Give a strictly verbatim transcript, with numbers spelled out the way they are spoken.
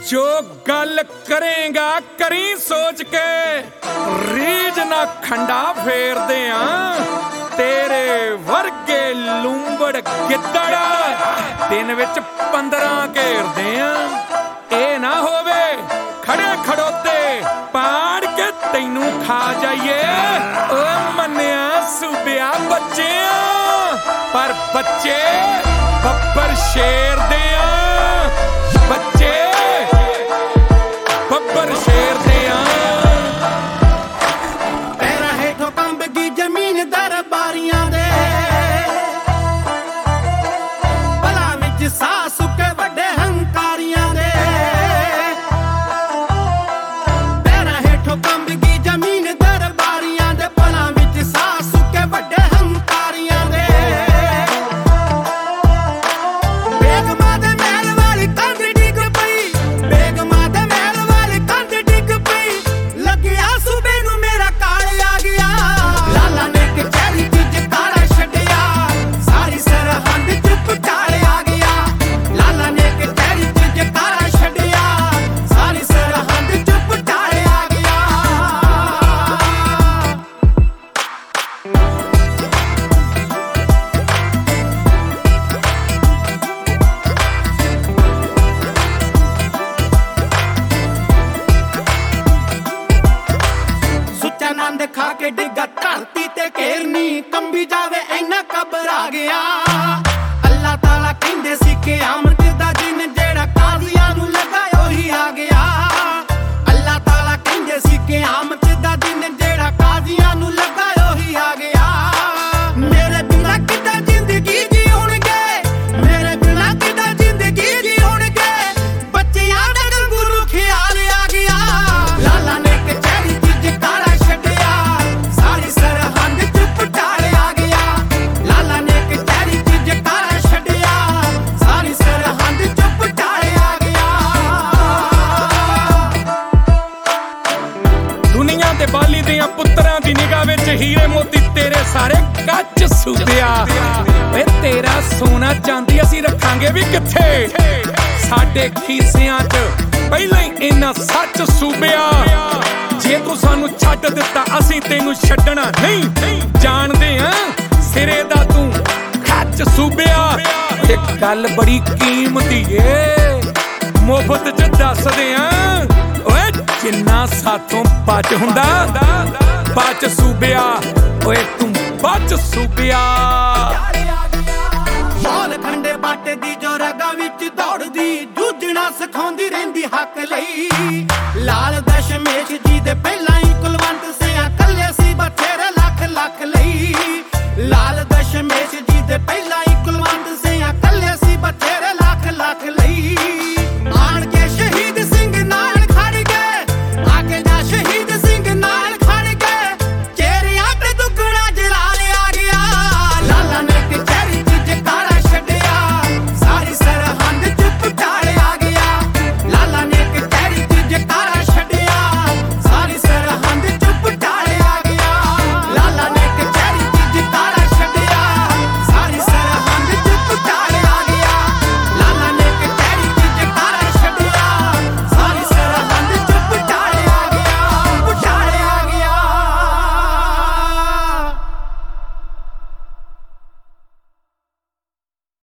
जो गल करेगा करी सोच के, रीज ना खंडा फेर दे तेरे वर्गे लूंबड़ गिद्दड़ दिन विच पंद्रह घेरदे आ। ए ना होवे खड़े खड़ोते पाड़ के तैनू खा जाइए। ओ मन्निया सूबिया बच्चे पर बच्चे बब्बर शेर दे बच्चे बब्बर शेर दे पैरा हेठों कंब गई जमीन दरबारियां दे, भला विच साह सुके वड्डे हंकारियां दे। पैरा हेठों कंब गई जमीन दरबारियां दे, भला विच साह सुके वड्डे हंकारियां दे। बेगमा दे महल वाली कंध डिग पई, बेगमा दे महल वाली कंध डिग पई, लगिया सूबे नू मेरा काल आ गया। लाला ने कचहरी च जकारा छड्डिया, सारी सरहंद चुप चाल आ गया। लाला ने कचहरी च जकारा छड्डिया, सारी सरहंद चुप चाल आ गया। सुच्चा नंद खा के डिगा धरती ते घेरनी, कंबी जावे ऐना घबरा गया। अल्लाह ताला कहंदे सी कि आमद दा दिन जेड़ा काज़ियां नू लगा ओही आ गया। अल्लाह ताला कहंदे सी कि आमद दा दिन जेड़ा काज़ियां नू लगा ओही आ गया। मेरे बिना किदां जिंदगी जीउणगे, मेरे बिना किदां जिंदगी जीउणगे, बच्चियां दा गंगू ख्याल आ गया। लाला ने कचहरी च जकारा छड्डिया, सारी सरहंद चुप चाल आ गया। लाला ने कचहरी च जकारा छड्डिया, सारी सरहंद चुप चाल आ गया। दुनिया ते बाली दियां पुत्तरां दी निगाह विच हीरे मोती तेरे सारे कच सूबिया। वे तेरा सोना चांदी असीं रखांगे भी किथे, साडे खीसियां च पहिलां ही इन्ना सच सूबिया। जे तू सानू छड्ड दित्ता असीं तैनू छड्डना नहीं, जाणदे हां सिरे दा तू खच सूबिया। इह गल बड़ी कीमती ए, मुफ्त च दसदे हां ओए जिन्ना साथों बच हुंदा बच सूबिया। ओए तू बच सूबिया। मौल खंडे बाटे दी जो रगा विच दौड़दी, जूझना सिखाउंदी रहिंदी हक लई। लाल दशमेश जी दे पहला